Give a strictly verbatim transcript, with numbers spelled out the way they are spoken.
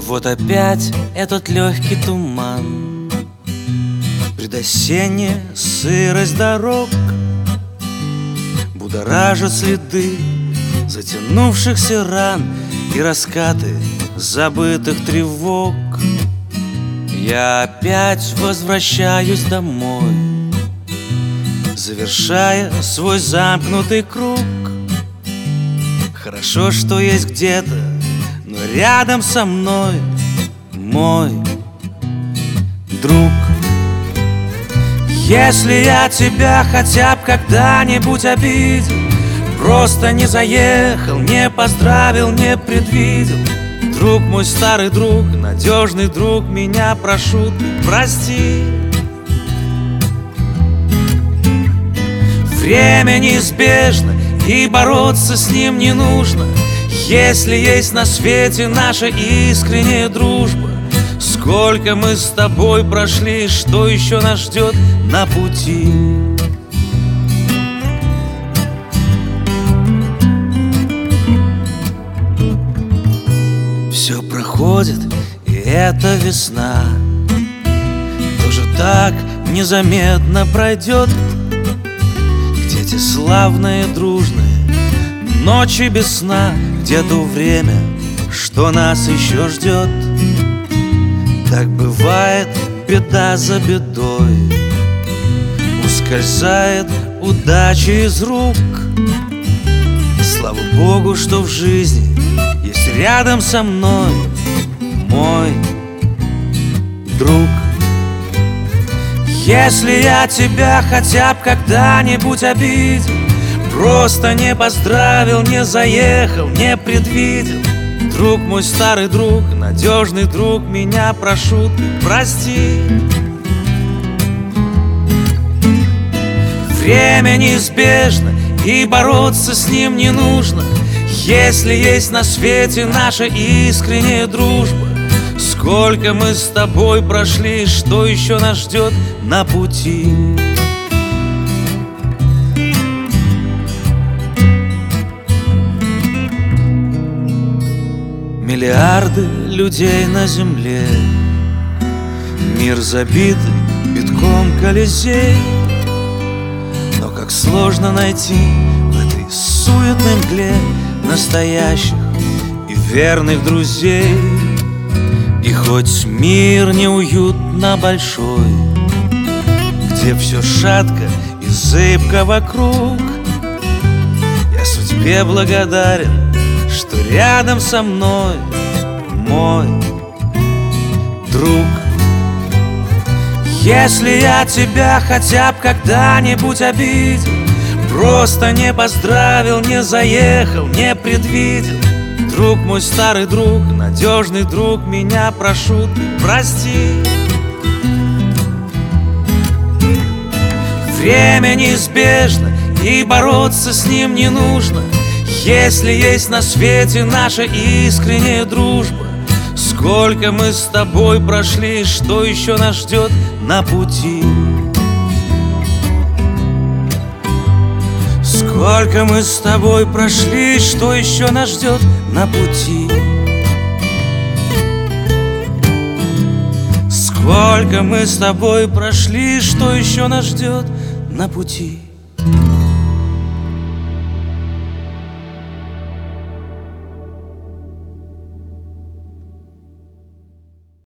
Вот опять этот легкий туман, предосенняя сырость дорог, будоражат следы затянувшихся ран и раскаты забытых тревог. Я опять возвращаюсь домой, завершая свой замкнутый круг. Хорошо, что есть где-то, но рядом со мной мой друг. Если я тебя хотя бы когда-нибудь обидел, просто не заехал, не поздравил, не предвидел, друг мой, старый друг, надежный друг, меня прошу, прости. Время неизбежно, и бороться с ним не нужно, если есть на свете наша искренняя дружба. Сколько мы с тобой прошли, что еще нас ждет на пути? Все проходит, и эта весна тоже так незаметно пройдет. Где те славные, дружные ночи без сна, где то время, что нас еще ждет. Так бывает беда за бедой, ускользает удача из рук. Слава Богу, что в жизни есть рядом со мной мой друг. Если я тебя хотя бы когда-нибудь обидел, просто не поздравил, не заехал, не предвидел, друг мой, старый друг, надежный друг, меня прошу, прости. Время неизбежно, и бороться с ним не нужно, если есть на свете наша искренняя дружба. Сколько мы с тобой прошли, что еще нас ждет на пути? Миллиарды людей на земле, мир забит битком колизей. Но как сложно найти в этой суетной мгле настоящих и верных друзей. И хоть мир неуютно большой, где все шатко и зыбко вокруг, я судьбе благодарен, что рядом со мной мой друг. Если я тебя хотя бы когда-нибудь обидел, просто не поздравил, не заехал, не предвидел, друг мой, старый друг, надежный друг, меня прошу, прости. Время неизбежно, и бороться с ним не нужно, если есть на свете наша искренняя дружба. Сколько мы с тобой прошли, что еще нас ждет на пути? Сколько мы с тобой прошли, что еще нас ждет на пути? Сколько мы с тобой прошли, что еще нас ждет на пути?